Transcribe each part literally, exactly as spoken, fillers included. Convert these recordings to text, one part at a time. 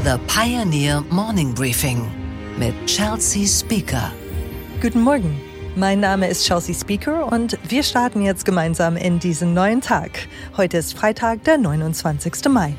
The Pioneer Morning Briefing mit Chelsea Speaker. Guten Morgen, mein Name ist Chelsea Speaker und wir starten jetzt gemeinsam in diesen neuen Tag. Heute ist Freitag, der neunundzwanzigsten Mai.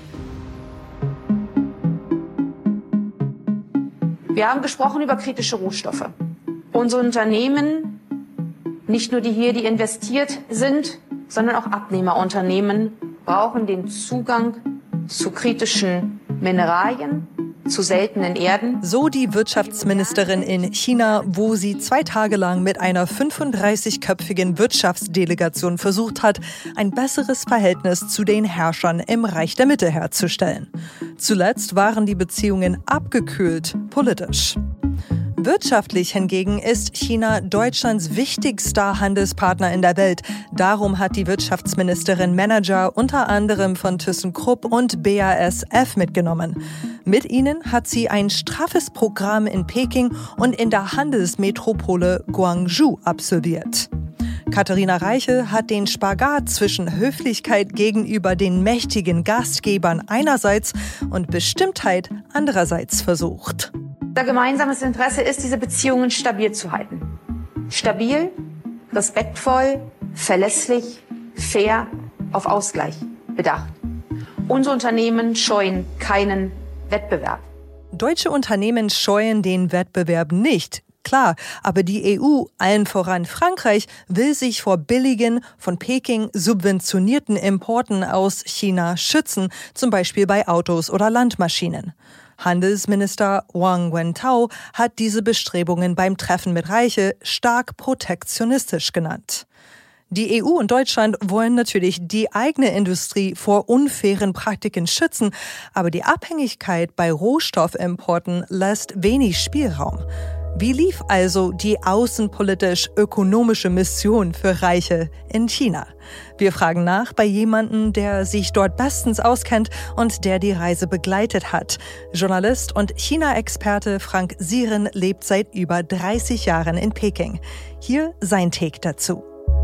Wir haben gesprochen über kritische Rohstoffe. Unsere Unternehmen, nicht nur die hier, die investiert sind, sondern auch Abnehmerunternehmen, brauchen den Zugang zu kritischen Mineralien, zu seltenen Erden. So die Wirtschaftsministerin in China, wo sie zwei Tage lang mit einer fünfunddreißigköpfigen Wirtschaftsdelegation versucht hat, ein besseres Verhältnis zu den Herrschern im Reich der Mitte herzustellen. Zuletzt waren die Beziehungen abgekühlt, politisch. Wirtschaftlich hingegen ist China Deutschlands wichtigster Handelspartner in der Welt. Darum hat die Wirtschaftsministerin Manager unter anderem von ThyssenKrupp und B A S F mitgenommen. Mit ihnen hat sie ein straffes Programm in Peking und in der Handelsmetropole Guangzhou absolviert. Katharina Reiche hat den Spagat zwischen Höflichkeit gegenüber den mächtigen Gastgebern einerseits und Bestimmtheit andererseits versucht. Unser gemeinsames Interesse ist, diese Beziehungen stabil zu halten. Stabil, respektvoll, verlässlich, fair, auf Ausgleich bedacht. Unsere Unternehmen scheuen keinen Wettbewerb. Deutsche Unternehmen scheuen den Wettbewerb nicht. Klar, aber die E U, allen voran Frankreich, will sich vor billigen, von Peking subventionierten Importen aus China schützen, zum Beispiel bei Autos oder Landmaschinen. Handelsminister Wang Wentao hat diese Bestrebungen beim Treffen mit Reiche stark protektionistisch genannt. Die E U und Deutschland wollen natürlich die eigene Industrie vor unfairen Praktiken schützen, aber die Abhängigkeit bei Rohstoffimporten lässt wenig Spielraum. Wie lief also die außenpolitisch-ökonomische Mission für Reiche in China? Wir fragen nach bei jemandem, der sich dort bestens auskennt und der die Reise begleitet hat. Journalist und China-Experte Frank Siren lebt seit über dreißig Jahren in Peking. Hier sein Take dazu.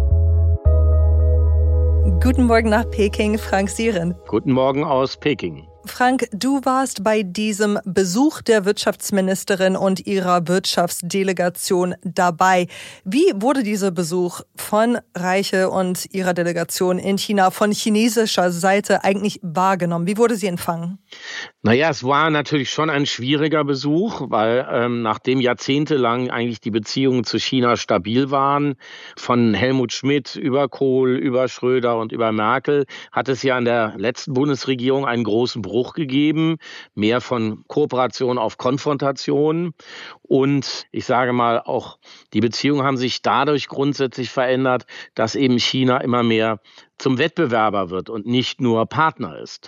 Guten Morgen nach Peking, Frank Siren. Guten Morgen aus Peking. Frank, du warst bei diesem Besuch der Wirtschaftsministerin und ihrer Wirtschaftsdelegation dabei. Wie wurde dieser Besuch von Reiche und ihrer Delegation in China von chinesischer Seite eigentlich wahrgenommen? Wie wurde sie empfangen? Naja, es war natürlich schon ein schwieriger Besuch, weil ähm, nachdem jahrzehntelang eigentlich die Beziehungen zu China stabil waren, von Helmut Schmidt über Kohl, über Schröder und über Merkel, hat es ja in der letzten Bundesregierung einen großen Bruch gegeben, mehr von Kooperation auf Konfrontation. Und ich sage mal, auch die Beziehungen haben sich dadurch grundsätzlich verändert, dass eben China immer mehr zum Wettbewerber wird und nicht nur Partner ist.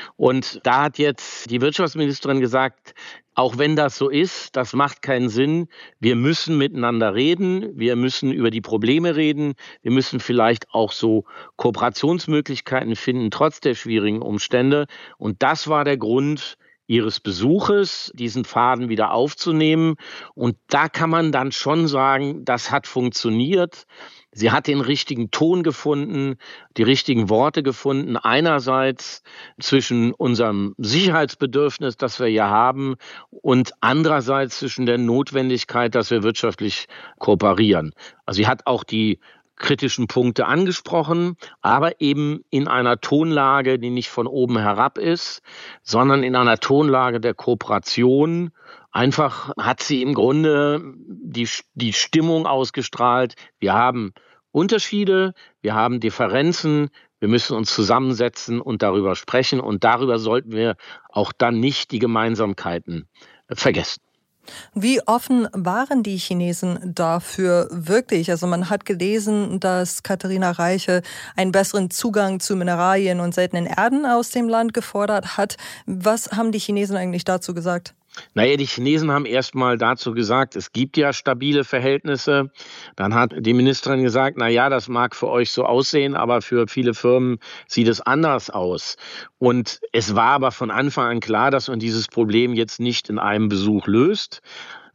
Und da hat jetzt die Wirtschaftsministerin gesagt, auch wenn das so ist, das macht keinen Sinn. Wir müssen miteinander reden, wir müssen über die Probleme reden, wir müssen vielleicht auch so Kooperationsmöglichkeiten finden, trotz der schwierigen Umstände. Und das war der Grund ihres Besuches, diesen Faden wieder aufzunehmen. Und da kann man dann schon sagen, das hat funktioniert. Sie hat den richtigen Ton gefunden, die richtigen Worte gefunden, einerseits zwischen unserem Sicherheitsbedürfnis, das wir ja haben, und andererseits zwischen der Notwendigkeit, dass wir wirtschaftlich kooperieren. Also sie hat auch die kritischen Punkte angesprochen, aber eben in einer Tonlage, die nicht von oben herab ist, sondern in einer Tonlage der Kooperation. Einfach hat sie im Grunde die, die Stimmung ausgestrahlt. Wir haben Unterschiede, wir haben Differenzen, wir müssen uns zusammensetzen und darüber sprechen. Und darüber sollten wir auch dann nicht die Gemeinsamkeiten vergessen. Wie offen waren die Chinesen dafür wirklich? Also man hat gelesen, dass Katharina Reiche einen besseren Zugang zu Mineralien und seltenen Erden aus dem Land gefordert hat. Was haben die Chinesen eigentlich dazu gesagt? Naja, die Chinesen haben erst mal dazu gesagt, es gibt ja stabile Verhältnisse. Dann hat die Ministerin gesagt, na ja, das mag für euch so aussehen, aber für viele Firmen sieht es anders aus. Und es war aber von Anfang an klar, dass man dieses Problem jetzt nicht in einem Besuch löst,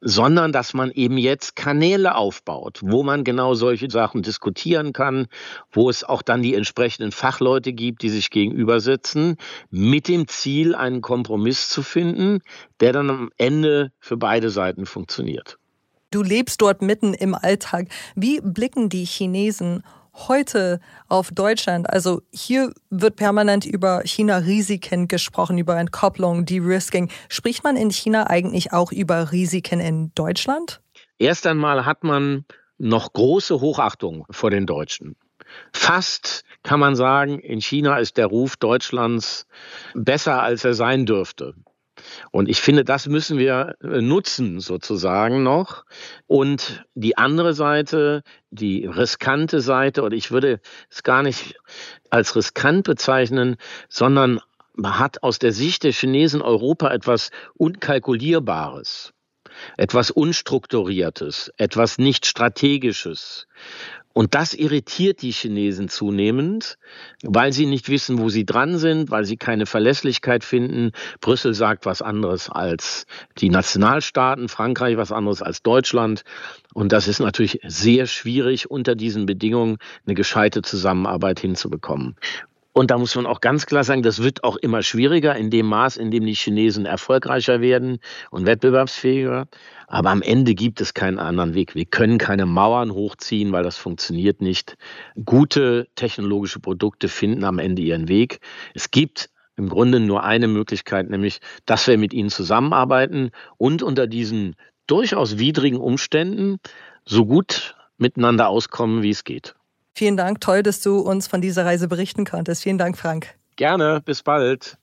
sondern dass man eben jetzt Kanäle aufbaut, wo man genau solche Sachen diskutieren kann, wo es auch dann die entsprechenden Fachleute gibt, die sich gegenübersetzen, mit dem Ziel, einen Kompromiss zu finden, der dann am Ende für beide Seiten funktioniert. Du lebst dort mitten im Alltag. Wie blicken die Chinesen heute auf Deutschland? Also hier wird permanent über China-Risiken gesprochen, über Entkopplung, De-Risking. Spricht man in China eigentlich auch über Risiken in Deutschland? Erst einmal hat man noch große Hochachtung vor den Deutschen. Fast kann man sagen, in China ist der Ruf Deutschlands besser, als er sein dürfte. Und ich finde, das müssen wir nutzen sozusagen noch. Und die andere Seite, die riskante Seite, oder ich würde es gar nicht als riskant bezeichnen, sondern man hat aus der Sicht der Chinesen Europa etwas Unkalkulierbares, etwas Unstrukturiertes, etwas nicht Strategisches. Und das irritiert die Chinesen zunehmend, weil sie nicht wissen, wo sie dran sind, weil sie keine Verlässlichkeit finden. Brüssel sagt was anderes als die Nationalstaaten, Frankreich was anderes als Deutschland. Und das ist natürlich sehr schwierig, unter diesen Bedingungen eine gescheite Zusammenarbeit hinzubekommen. Und da muss man auch ganz klar sagen, das wird auch immer schwieriger in dem Maß, in dem die Chinesen erfolgreicher werden und wettbewerbsfähiger. Aber am Ende gibt es keinen anderen Weg. Wir können keine Mauern hochziehen, weil das funktioniert nicht. Gute technologische Produkte finden am Ende ihren Weg. Es gibt im Grunde nur eine Möglichkeit, nämlich, dass wir mit ihnen zusammenarbeiten und unter diesen durchaus widrigen Umständen so gut miteinander auskommen, wie es geht. Vielen Dank, toll, dass du uns von dieser Reise berichten konntest. Vielen Dank, Frank. Gerne, bis bald.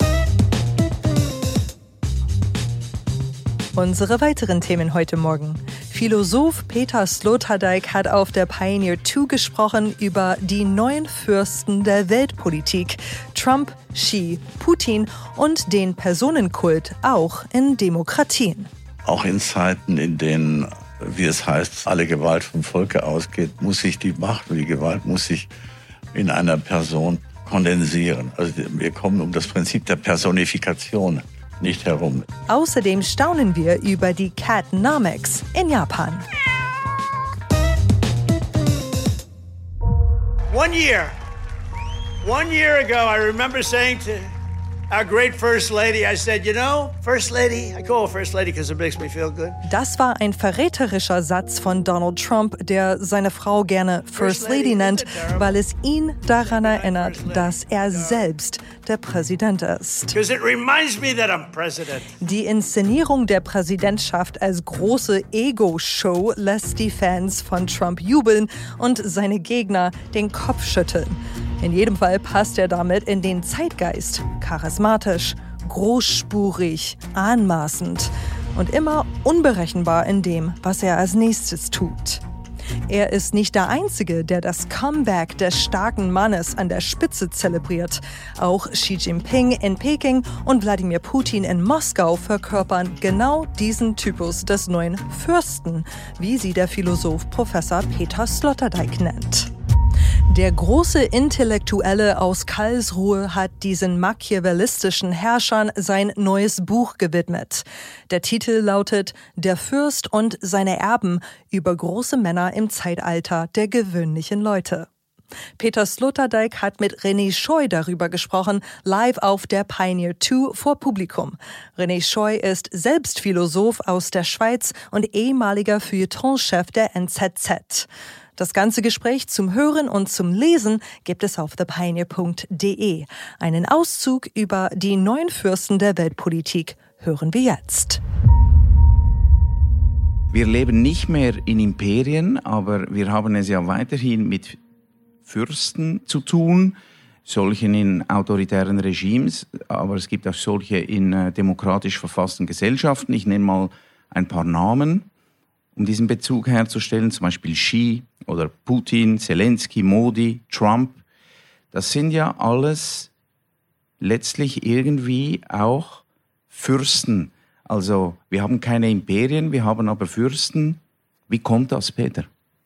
Unsere weiteren Themen heute Morgen. Philosoph Peter Sloterdijk hat auf der Pioneer zwei gesprochen über die neuen Fürsten der Weltpolitik. Trump, Xi, Putin und den Personenkult auch in Demokratien. Auch in Zeiten, in denen, wie es heißt, alle Gewalt vom Volke ausgeht, muss sich die Macht und die Gewalt muss sich in einer Person kondensieren. Also wir kommen um das Prinzip der Personifikation nicht herum. Außerdem staunen wir über die Catnomics in Japan. One year, one year ago, I remember saying to our great First Lady, I said, you know, First Lady, I call her First Lady because it makes me feel good. Das war ein verräterischer Satz von Donald Trump, der seine Frau gerne First Lady nennt, weil es ihn daran erinnert, dass er selbst der Präsident ist. Because it reminds me that I'm president. Die Inszenierung der Präsidentschaft als große Ego-Show lässt die Fans von Trump jubeln und seine Gegner den Kopf schütteln. In jedem Fall passt er damit in den Zeitgeist. Charismatisch, großspurig, anmaßend und immer unberechenbar in dem, was er als nächstes tut. Er ist nicht der Einzige, der das Comeback des starken Mannes an der Spitze zelebriert. Auch Xi Jinping in Peking und Wladimir Putin in Moskau verkörpern genau diesen Typus des neuen Fürsten, wie sie der Philosoph Professor Peter Sloterdijk nennt. Der große Intellektuelle aus Karlsruhe hat diesen machiavellistischen Herrschern sein neues Buch gewidmet. Der Titel lautet »Der Fürst und seine Erben über große Männer im Zeitalter der gewöhnlichen Leute«. Peter Sloterdijk hat mit René Scheu darüber gesprochen, live auf der Pioneer zwei vor Publikum. René Scheu ist selbst Philosoph aus der Schweiz und ehemaliger Feuilletonchef der N Z Z. Das ganze Gespräch zum Hören und zum Lesen gibt es auf the pioneer punkt de. Einen Auszug über die neuen Fürsten der Weltpolitik hören wir jetzt. Wir leben nicht mehr in Imperien, aber wir haben es ja weiterhin mit Fürsten zu tun, solchen in autoritären Regimes, aber es gibt auch solche in äh, demokratisch verfassten Gesellschaften. Ich nenne mal ein paar Namen, um diesen Bezug herzustellen, zum Beispiel Xi oder Putin, Zelensky, Modi, Trump. Das sind ja alles letztlich irgendwie auch Fürsten. Also wir haben keine Imperien, wir haben aber Fürsten. Wie kommt das, Peter?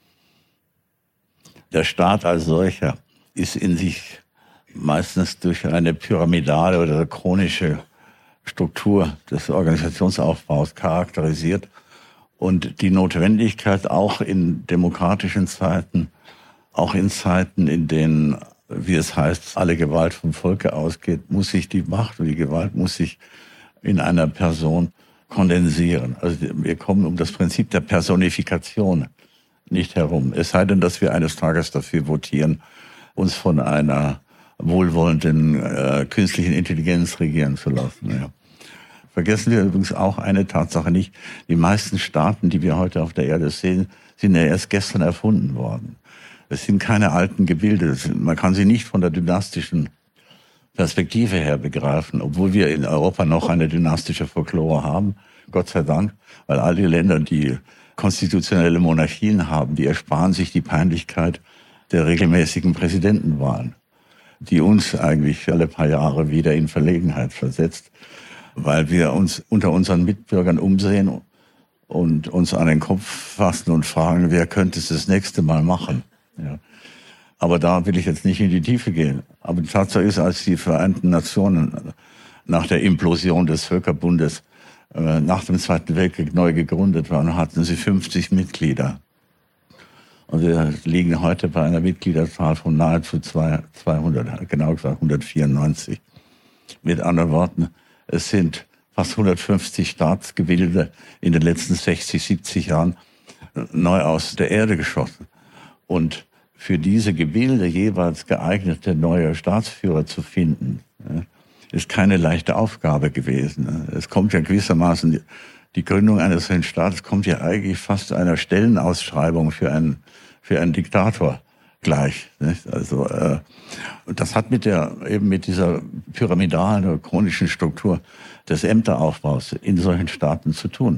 Der Staat als solcher ist in sich meistens durch eine pyramidale oder chronische Struktur des Organisationsaufbaus charakterisiert. Und die Notwendigkeit auch in demokratischen Zeiten, auch in Zeiten, in denen, wie es heißt, alle Gewalt vom Volke ausgeht, muss sich die Macht und die Gewalt muss sich in einer Person kondensieren. Also wir kommen um das Prinzip der Personifikation nicht herum. Es sei denn, dass wir eines Tages dafür votieren, uns von einer wohlwollenden äh, künstlichen Intelligenz regieren zu lassen. Ja. Vergessen wir übrigens auch eine Tatsache nicht. Die meisten Staaten, die wir heute auf der Erde sehen, sind ja erst gestern erfunden worden. Es sind keine alten Gebilde. Man kann sie nicht von der dynastischen Perspektive her begreifen, obwohl wir in Europa noch eine dynastische Folklore haben, Gott sei Dank, weil all die Länder, die konstitutionelle Monarchien haben, die ersparen sich die Peinlichkeit der regelmäßigen Präsidentenwahlen, die uns eigentlich alle paar Jahre wieder in Verlegenheit versetzt, weil wir uns unter unseren Mitbürgern umsehen und uns an den Kopf fassen und fragen, wer könnte es das nächste Mal machen. Ja. Aber da will ich jetzt nicht in die Tiefe gehen. Aber die Tatsache ist, als die Vereinten Nationen nach der Implosion des Völkerbundes äh, nach dem Zweiten Weltkrieg neu gegründet waren, hatten sie fünfzig Mitglieder. Und wir liegen heute bei einer Mitgliederzahl von nahezu zweihundert, genau gesagt hundertvierundneunzig. Mit anderen Worten, es sind fast hundertfünfzig Staatsgebilde in den letzten sechzig, siebzig Jahren neu aus der Erde geschossen. Und für diese Gebilde jeweils geeignete neue Staatsführer zu finden, ist keine leichte Aufgabe gewesen. Es kommt ja gewissermaßen, die Gründung eines solchen Staates kommt ja eigentlich fast einer Stellenausschreibung für einen, für einen Diktator gleich. Also, äh, das hat mit der, eben mit dieser pyramidalen oder chronischen Struktur des Ämteraufbaus in solchen Staaten zu tun.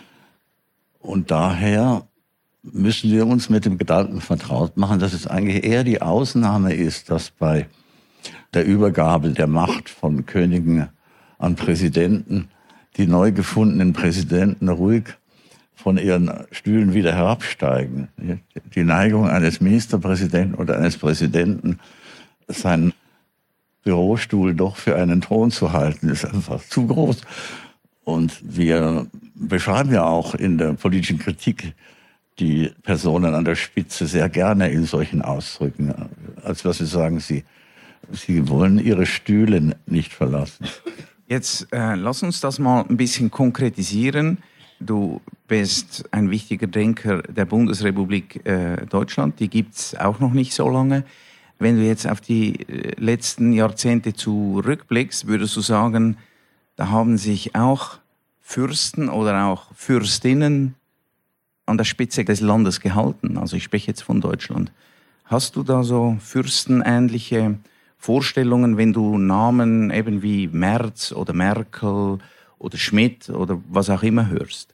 Und daher müssen wir uns mit dem Gedanken vertraut machen, dass es eigentlich eher die Ausnahme ist, dass bei der Übergabe der Macht von Königen an Präsidenten die neu gefundenen Präsidenten ruhig von ihren Stühlen wieder herabsteigen. Die Neigung eines Ministerpräsidenten oder eines Präsidenten, seinen Bürostuhl doch für einen Thron zu halten, ist einfach zu groß. Und wir beschreiben ja auch in der politischen Kritik die Personen an der Spitze sehr gerne in solchen Ausdrücken, als dass sie sagen, sie, sie wollen ihre Stühle nicht verlassen. Jetzt äh, lass uns das mal ein bisschen konkretisieren. Du bist ein wichtiger Denker der Bundesrepublik äh, Deutschland. Die gibt's auch noch nicht so lange. Wenn du jetzt auf die äh, letzten Jahrzehnte zurückblickst, würdest du sagen, da haben sich auch Fürsten oder auch Fürstinnen an der Spitze des Landes gehalten. Also ich spreche jetzt von Deutschland. Hast du da so fürstenähnliche Vorstellungen, wenn du Namen eben wie Merz oder Merkel oder Schmidt oder was auch immer hörst?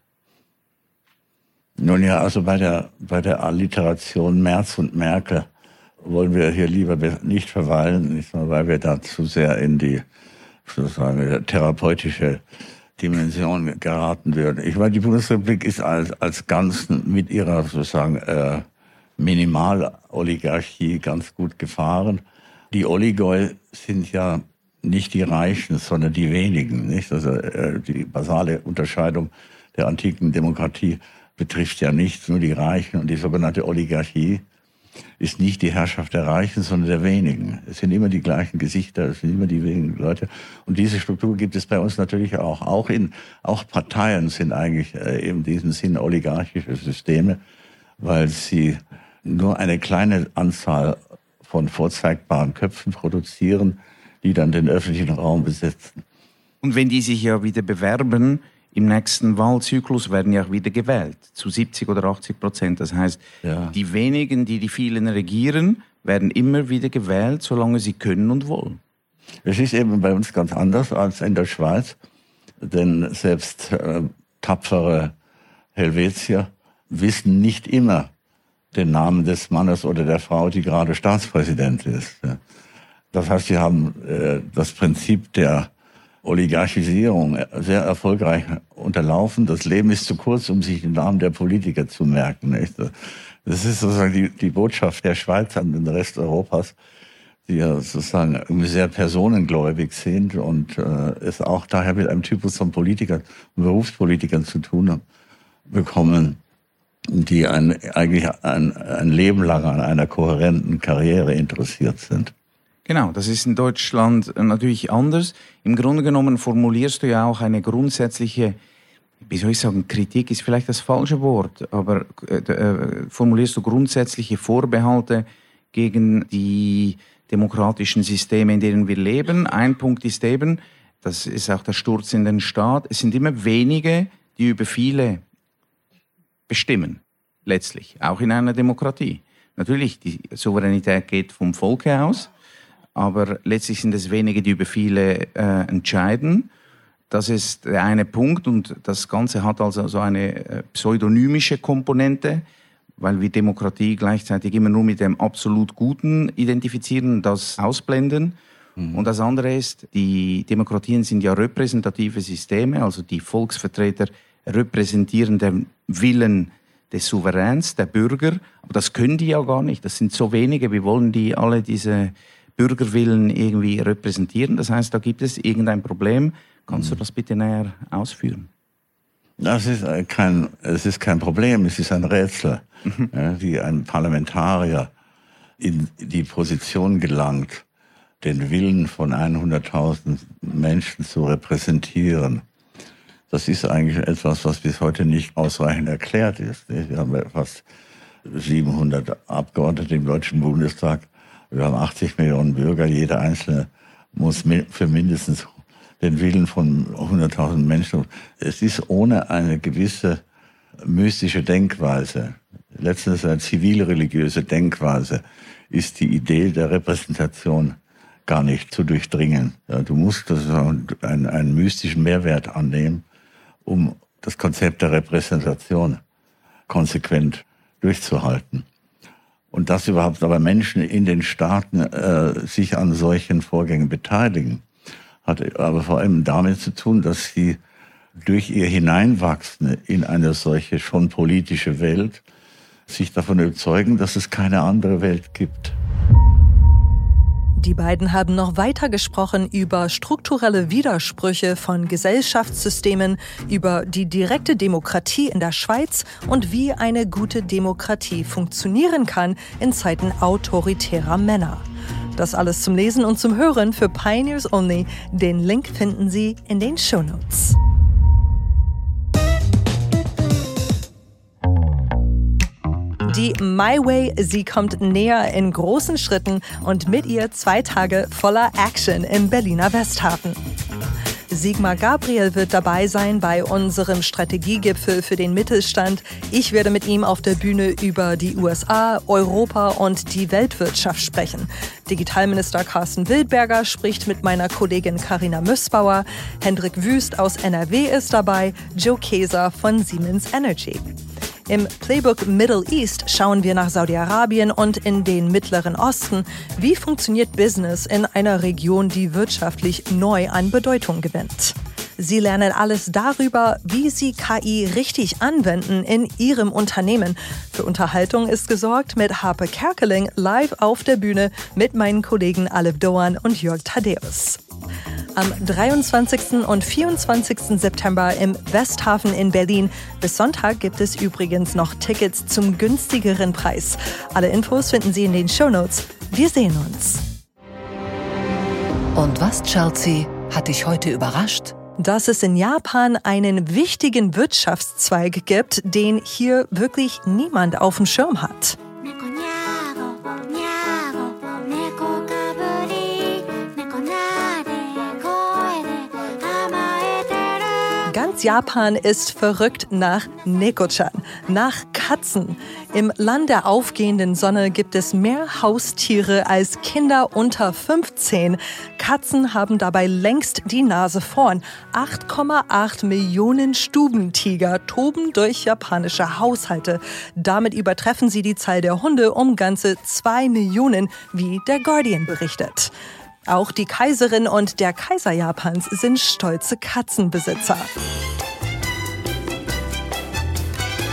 Nun ja, also bei der, bei der Alliteration Merz und Merkel wollen wir hier lieber nicht verweilen, nicht mal, weil wir da zu sehr in die sozusagen therapeutische Dimension geraten würden. Ich meine, die Bundesrepublik ist als, als Ganzen mit ihrer sozusagen äh, Minimaloligarchie ganz gut gefahren. Die Oligoi sind ja nicht die Reichen, sondern die wenigen, nicht? Also äh, die basale Unterscheidung der antiken Demokratie betrifft ja nicht nur die Reichen, und die sogenannte Oligarchie ist nicht die Herrschaft der Reichen, sondern der wenigen. Es sind immer die gleichen Gesichter, es sind immer die wenigen Leute. Und diese Struktur gibt es bei uns natürlich auch. Auch in, auch Parteien sind eigentlich äh, in diesem Sinne oligarchische Systeme, weil sie nur eine kleine Anzahl von vorzeigbaren Köpfen produzieren, die dann den öffentlichen Raum besetzen. Und wenn die sich ja wieder bewerben, im nächsten Wahlzyklus werden ja auch wieder gewählt, zu siebzig oder achtzig Prozent. Das heißt, ja, die wenigen, die die vielen regieren, werden immer wieder gewählt, solange sie können und wollen. Es ist eben bei uns ganz anders als in der Schweiz, denn selbst äh, tapfere Helvetier wissen nicht immer den Namen des Mannes oder der Frau, die gerade Staatspräsident ist. Das heißt, sie haben äh, das Prinzip der Oligarchisierung sehr erfolgreich unterlaufen. Das Leben ist zu kurz, um sich den Namen der Politiker zu merken. Nicht? Das ist sozusagen die, die Botschaft der Schweiz an den Rest Europas, die ja sozusagen sehr personengläubig sind und äh, es auch daher mit einem Typus von Politikern, Berufspolitikern zu tun haben, bekommen, die ein, eigentlich ein, ein Leben lang an einer kohärenten Karriere interessiert sind. Genau, das ist in Deutschland natürlich anders. Im Grunde genommen formulierst du ja auch eine grundsätzliche, wie soll ich sagen, Kritik ist vielleicht das falsche Wort, aber äh, formulierst du grundsätzliche Vorbehalte gegen die demokratischen Systeme, in denen wir leben. Ein Punkt ist eben, das ist auch der Sturz in den Staat, es sind immer wenige, die über viele bestimmen, letztlich, auch in einer Demokratie. Natürlich, die Souveränität geht vom Volke aus, aber letztlich sind es wenige, die über viele äh, entscheiden. Das ist der eine Punkt und das Ganze hat also so eine äh, pseudonymische Komponente, weil wir Demokratie gleichzeitig immer nur mit dem absolut Guten identifizieren, das ausblenden. Mhm. Und das andere ist, die Demokratien sind ja repräsentative Systeme, also die Volksvertreter repräsentieren den Willen des Souveräns, der Bürger. Aber das können die ja gar nicht. Das sind so wenige. Wir wollen die alle diese Bürgerwillen irgendwie repräsentieren. Das heißt, da gibt es irgendein Problem. Kannst du das bitte näher ausführen? Das ist kein, es ist kein Problem, es ist ein Rätsel, mhm. ja, wie ein Parlamentarier in die Position gelangt, den Willen von hunderttausend Menschen zu repräsentieren. Das ist eigentlich etwas, was bis heute nicht ausreichend erklärt ist. Wir haben fast siebenhundert Abgeordnete im Deutschen Bundestag. Wir haben achtzig Millionen Bürger. Jeder Einzelne muss für mindestens den Willen von hunderttausend Menschen. Es ist ohne eine gewisse mystische Denkweise, letztens eine zivilreligiöse Denkweise, ist die Idee der Repräsentation gar nicht zu durchdringen. Ja, du musst das einen, einen mystischen Mehrwert annehmen, um das Konzept der Repräsentation konsequent durchzuhalten. Und dass überhaupt aber Menschen in den Staaten äh, sich an solchen Vorgängen beteiligen, hat aber vor allem damit zu tun, dass sie durch ihr Hineinwachsen in eine solche schon politische Welt sich davon überzeugen, dass es keine andere Welt gibt. Die beiden haben noch weiter gesprochen über strukturelle Widersprüche von Gesellschaftssystemen, über die direkte Demokratie in der Schweiz und wie eine gute Demokratie funktionieren kann in Zeiten autoritärer Männer. Das alles zum Lesen und zum Hören für Pioneers Only. Den Link finden Sie in den Shownotes. Die My Way, sie kommt näher in großen Schritten und mit ihr zwei Tage voller Action im Berliner Westhafen. Sigmar Gabriel wird dabei sein bei unserem Strategiegipfel für den Mittelstand. Ich werde mit ihm auf der Bühne über die U S A, Europa und die Weltwirtschaft sprechen. Digitalminister Carsten Wildberger spricht mit meiner Kollegin Carina Müssbauer. Hendrik Wüst aus N R W ist dabei, Joe Keser von Siemens Energy. Im Playbook Middle East schauen wir nach Saudi-Arabien und in den Mittleren Osten. Wie funktioniert Business in einer Region, die wirtschaftlich neu an Bedeutung gewinnt? Sie lernen alles darüber, wie Sie K I richtig anwenden in Ihrem Unternehmen. Für Unterhaltung ist gesorgt mit Harpe Kerkeling live auf der Bühne mit meinen Kollegen Alef Doan und Jörg Thaddeus. Am dreiundzwanzigsten und vierundzwanzigsten September im Westhafen in Berlin. Bis Sonntag gibt es übrigens noch Tickets zum günstigeren Preis. Alle Infos finden Sie in den Shownotes. Wir sehen uns. Und was, Chelsea, hat dich heute überrascht? Dass es in Japan einen wichtigen Wirtschaftszweig gibt, den hier wirklich niemand auf dem Schirm hat. Ganz Japan ist verrückt nach Neko-chan, nach Katzen. Im Land der aufgehenden Sonne gibt es mehr Haustiere als Kinder unter fünfzehn. Katzen haben dabei längst die Nase vorn. acht Komma acht Millionen Stubentiger toben durch japanische Haushalte. Damit übertreffen sie die Zahl der Hunde um ganze zwei Millionen, wie der Guardian berichtet. Auch die Kaiserin und der Kaiser Japans sind stolze Katzenbesitzer.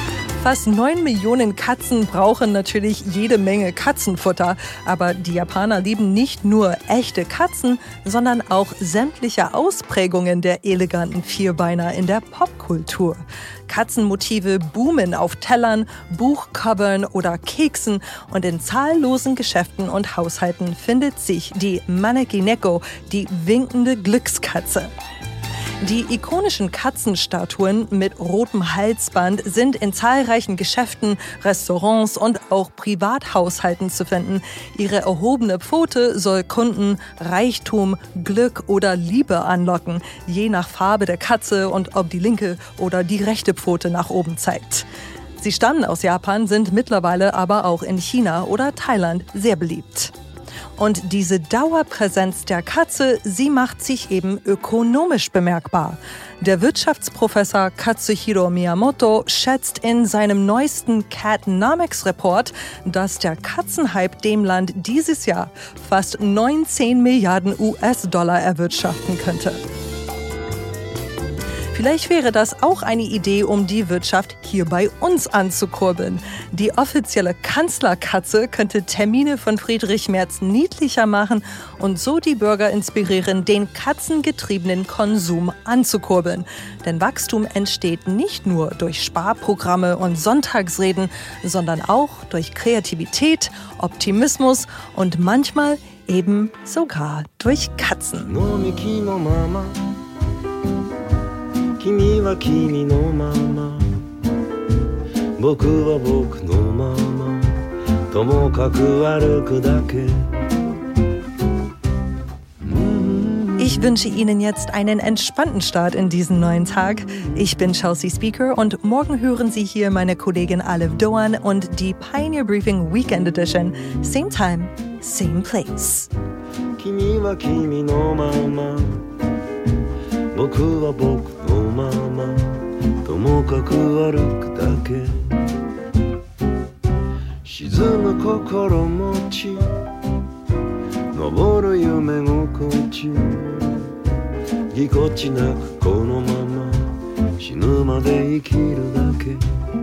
Fast neun Millionen Katzen brauchen natürlich jede Menge Katzenfutter. Aber die Japaner lieben nicht nur echte Katzen, sondern auch sämtliche Ausprägungen der eleganten Vierbeiner in der Popkultur. Katzenmotive boomen auf Tellern, Buchcovern oder Keksen und in zahllosen Geschäften und Haushalten findet sich die Maneki-Neko, die winkende Glückskatze. Die ikonischen Katzenstatuen mit rotem Halsband sind in zahlreichen Geschäften, Restaurants und auch Privathaushalten zu finden. Ihre erhobene Pfote soll Kunden Reichtum, Glück oder Liebe anlocken, je nach Farbe der Katze und ob die linke oder die rechte Pfote nach oben zeigt. Sie stammen aus Japan, sind mittlerweile aber auch in China oder Thailand sehr beliebt. Und diese Dauerpräsenz der Katze, sie macht sich eben ökonomisch bemerkbar. Der Wirtschaftsprofessor Katsuhiro Miyamoto schätzt in seinem neuesten Catnomics-Report, dass der Katzenhype dem Land dieses Jahr fast neunzehn Milliarden U S-Dollar erwirtschaften könnte. Vielleicht wäre das auch eine Idee, um die Wirtschaft hier bei uns anzukurbeln. Die offizielle Kanzlerkatze könnte Termine von Friedrich Merz niedlicher machen und so die Bürger inspirieren, den katzengetriebenen Konsum anzukurbeln. Denn Wachstum entsteht nicht nur durch Sparprogramme und Sonntagsreden, sondern auch durch Kreativität, Optimismus und manchmal eben sogar durch Katzen. 君は君のまま僕は僕のままともかく歩くだけ Ich wünsche Ihnen jetzt einen entspannten Start in diesen neuen Tag. Ich bin Chelsea Speaker und morgen hören Sie hier meine Kollegin Alif Doan und die Pioneer Briefing Weekend Edition. Same time, same place. 君は君のまま僕は僕のままともかく歩くだけ沈む心持ち昇る夢心地ぎこちなくこのまま死ぬまで生きるだけ